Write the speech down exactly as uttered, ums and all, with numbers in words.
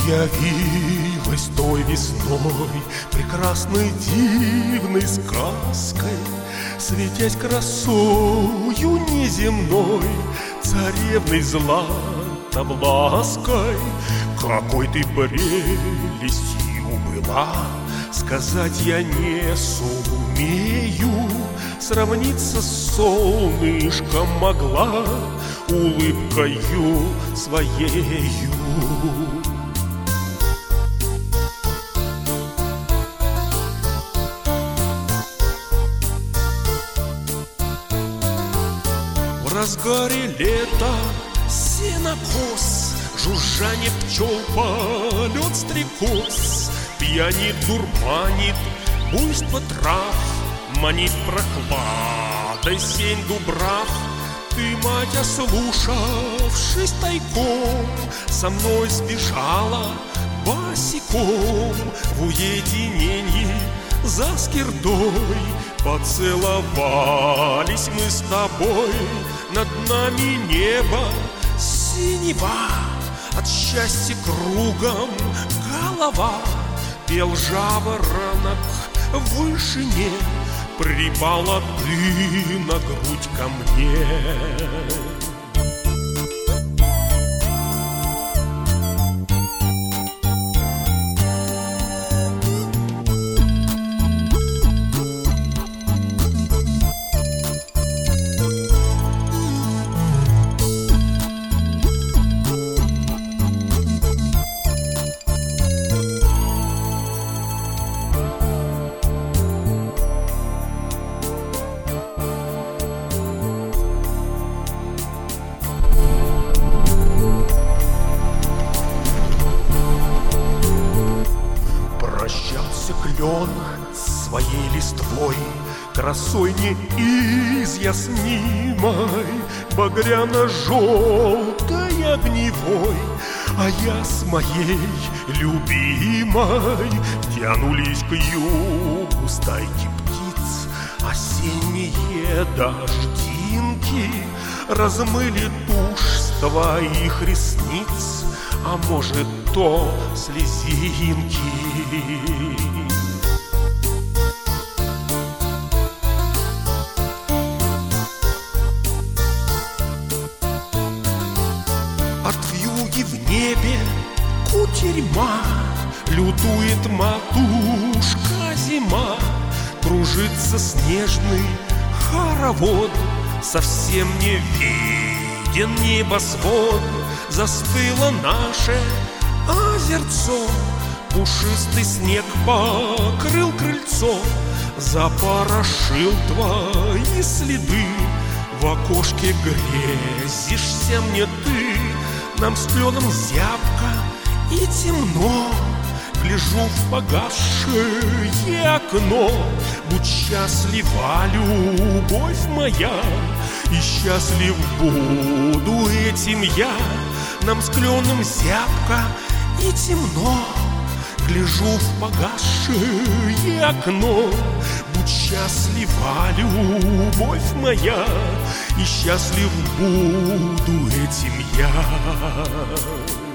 Явилась той весной прекрасной дивной сказкой, светясь красою неземной, царевной златовлаской. Какой ты прелестью была, сказать я не сумею, сравниться с солнышком могла улыбкою своею. В разгаре лета сенокос, жужжание пчел, полет стрекоз, пьянит, дурманит буйство трав, манит прохладой сень дубрав. Ты, мать, ослушавшись тайком, со мной сбежала босиком в уединении за скирдой. Поцеловались мы с тобой, над нами небо синева, от счастья кругом голова. Пел жаворонок в вышине, припала ты на грудь ко мне. Клен своей листвой, красой неизъяснимой, багряно-желтой огневой. А я с моей любимой тянулись к югу стайки птиц. Осенние дождинки размыли тушь с твоих ресниц, а может, то слезинки. От вьюги в небе кутерьма, лютует матушка зима. Кружится снежный хоровод, совсем не виден небосвод. Застыло наше озерцо, пушистый снег покрыл крыльцо, запорошил твои следы. В окошке грезишься мне ты, нам с кленом зябко и темно. Гляжу в погасшее окно, будь счастлива, любовь моя, и счастлив буду этим я. Нам с кленом зябко и темно, гляжу в погасшее окно. Будь счастлива, любовь моя, и счастлив буду этим я.